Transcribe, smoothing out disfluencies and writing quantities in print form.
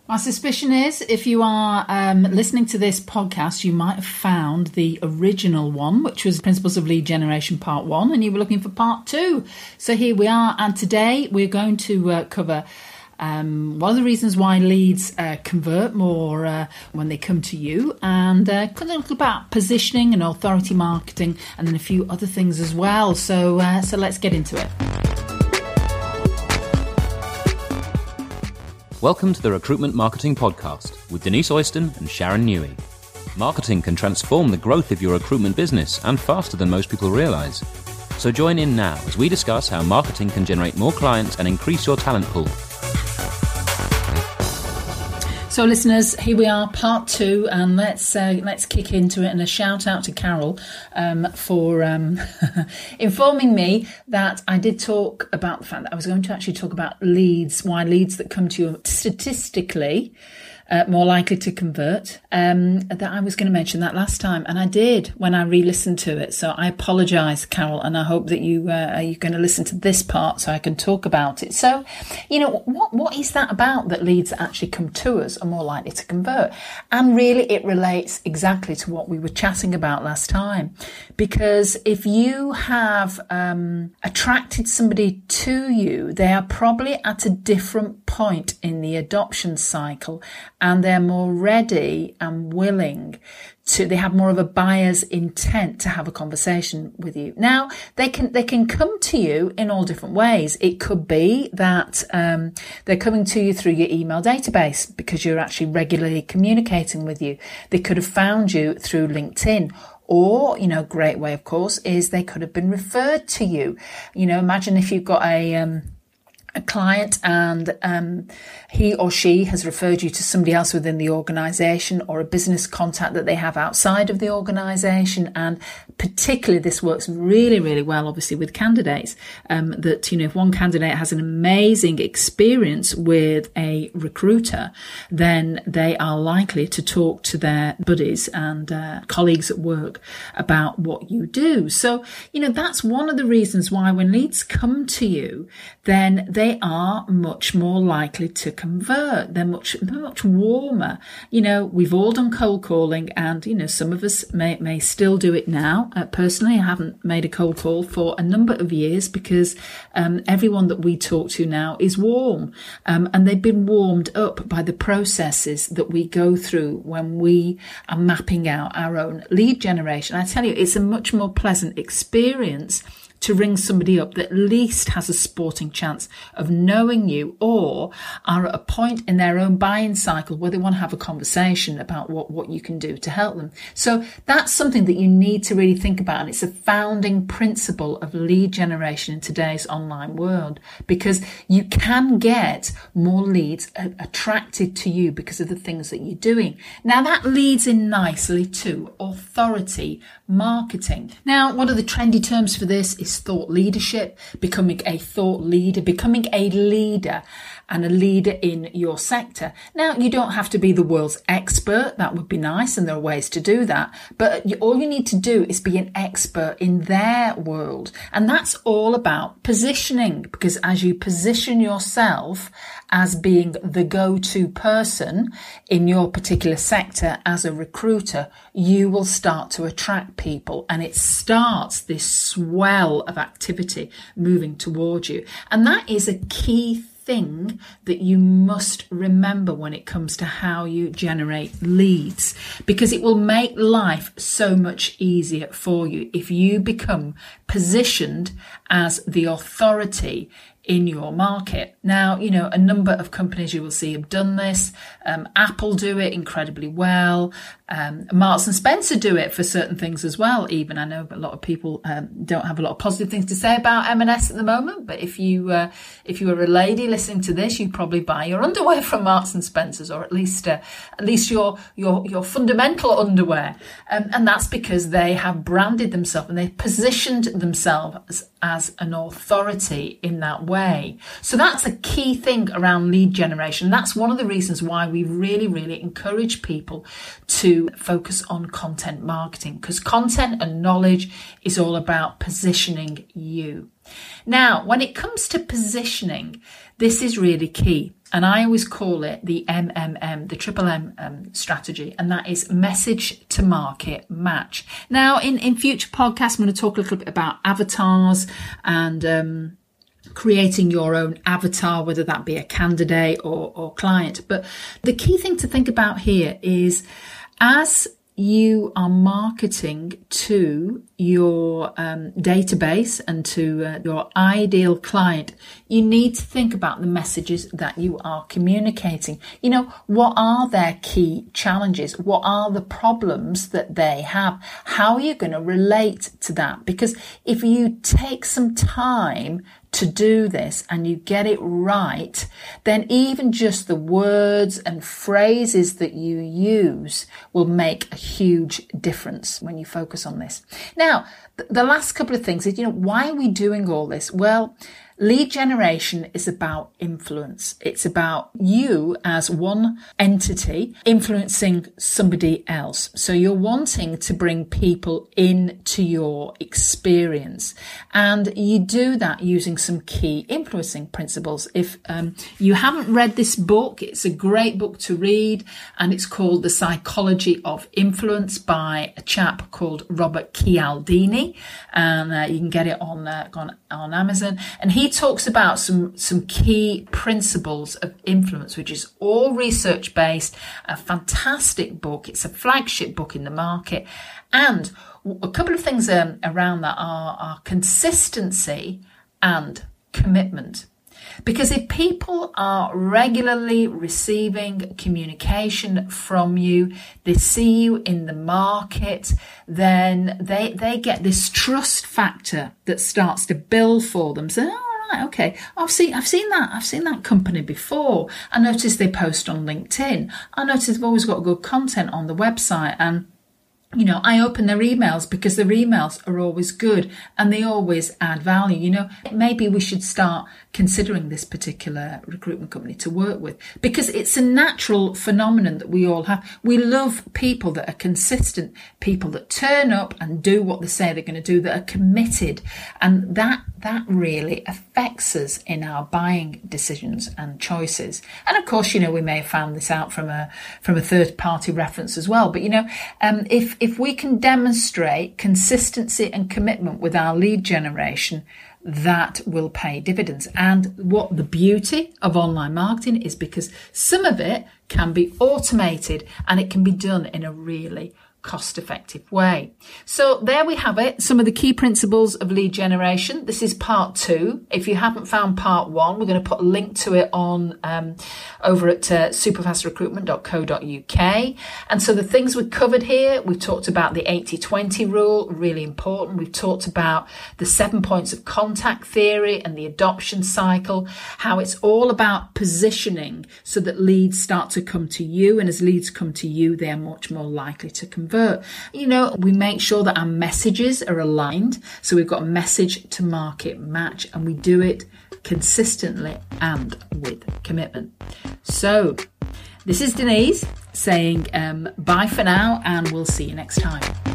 My suspicion is if you are listening to this podcast, you might have found the original one, which was Principles of Lead Generation Part 1, and you were looking for Part 2. So here we are, and today we're going to cover one of the reasons why leads convert more when they come to you, and look about positioning and authority marketing, and then a few other things as well. So let's get into it. Welcome to the Recruitment Marketing Podcast with Denise Oyston and Sharon Newey. Marketing can transform the growth of your recruitment business and faster than most people realise. So join in now as we discuss how marketing can generate more clients and increase your talent pool. So listeners, here we are, part 2, and let's kick into it. And a shout out to Carol for informing me that I did talk about the fact that I was going to actually talk about leads, why leads that come to you statistically more likely to convert, that I was going to mention that last time, and I did when I re-listened to it. So I apologise, Carol, and I hope that you're going to listen to this part so I can talk about it. So, what is that about, that leads that actually come to us are more likely to convert? And really it relates exactly to what we were chatting about last time, because if you have attracted somebody to you, they are probably at a different point in the adoption cycle, and they're more ready and willing to, they have more of a buyer's intent to have a conversation with you. Now, they can come to you in all different ways. It could be that they're coming to you through your email database because you're actually regularly communicating with you. They could have found you through LinkedIn. Or, great way, of course, is they could have been referred to you. Imagine if you've got a client and he or she has referred you to somebody else within the organisation, or a business contact that they have outside of the organisation. And particularly this works really, really well, obviously, with candidates, that, if one candidate has an amazing experience with a recruiter, then they are likely to talk to their buddies and colleagues at work about what you do. So, that's one of the reasons why when leads come to you, then they are much more likely to convert. They're much warmer. We've all done cold calling, and, some of us may still do it now. Personally, I haven't made a cold call for a number of years because everyone that we talk to now is warm, and they've been warmed up by the processes that we go through when we are mapping out our own lead generation. I tell you, it's a much more pleasant experience to ring somebody up that at least has a sporting chance of knowing you, or are at a point in their own buying cycle where they want to have a conversation about what you can do to help them. So that's something that you need to really think about. And it's a founding principle of lead generation in today's online world, because you can get more leads attracted to you because of the things that you're doing. Now that leads in nicely to authority marketing. Now, one of the trendy terms for this is thought leadership, becoming a thought leader, becoming a leader and a leader in your sector. Now, you don't have to be the world's expert. That would be nice, and there are ways to do that. But all you need to do is be an expert in their world. And that's all about positioning, because as you position yourself as being the go-to person in your particular sector as a recruiter, you will start to attract people, and it starts this swell of activity moving towards you. And that is a key thing that you must remember when it comes to how you generate leads, because it will make life so much easier for you if you become positioned as the authority in your market. Now, a number of companies you will see have done this. Apple do it incredibly well. Marks and Spencer do it for certain things as well. Even I know a lot of people don't have a lot of positive things to say about M&S at the moment. But if you are a lady listening to this, you probably buy your underwear from Marks and Spencer's, or at least your fundamental underwear. And that's because they have branded themselves and they've positioned themselves as an authority in that way. So that's a key thing around lead generation. That's one of the reasons why we really, really encourage people to focus on content marketing, because content and knowledge is all about positioning you. Now, when it comes to positioning, this is really key. And I always call it the MMM, the triple M strategy, and that is message to market match. Now, in future podcasts, I'm going to talk a little bit about avatars and creating your own avatar, whether that be a candidate or client. But the key thing to think about here is, as you are marketing to your database and to your ideal client, you need to think about the messages that you are communicating. You know, what are their key challenges? What are the problems that they have? How are you going to relate to that? Because if you take some time to do this and you get it right, then even just the words and phrases that you use will make a huge difference when you focus on this. Now, the last couple of things is, why are we doing all this? Well, lead generation is about influence. It's about you as one entity influencing somebody else. So you're wanting to bring people into your experience, and you do that using some key influencing principles. If you haven't read this book, it's a great book to read, and it's called The Psychology of Influence by a chap called Robert Cialdini, and you can get it on Amazon. And he talks about some key principles of influence, which is all research based, a fantastic book. It's a flagship book in the market. And a couple of things around that are consistency and commitment. Because if people are regularly receiving communication from you, they see you in the market, then they get this trust factor that starts to build for them. So, okay, I've seen that company before. I noticed they post on LinkedIn. I noticed they've always got good content on the website, and I open their emails because their emails are always good and they always add value. Maybe we should start considering this particular recruitment company to work with, because it's a natural phenomenon that we all have. We love people that are consistent, people that turn up and do what they say they're going to do, that are committed. And that really affects us in our buying decisions and choices. And of course, we may have found this out from a third party reference as well. But, if we can demonstrate consistency and commitment with our lead generation, that will pay dividends. And what the beauty of online marketing is, because some of it can be automated and it can be done in a really cost-effective way. So there we have it, some of the key principles of lead generation. This is part 2. If you haven't found part 1, we're going to put a link to it on over at superfastrecruitment.co.uk. And so the things we've covered here, we've talked about the 80-20 rule, really important. We've talked about the 7 points of contact theory and the adoption cycle, how it's all about positioning so that leads start to come to you. And as leads come to you, they are much more likely to convert. We make sure that our messages are aligned. So we've got a message to market match, and we do it consistently and with commitment. So this is Denise saying bye for now, and we'll see you next time.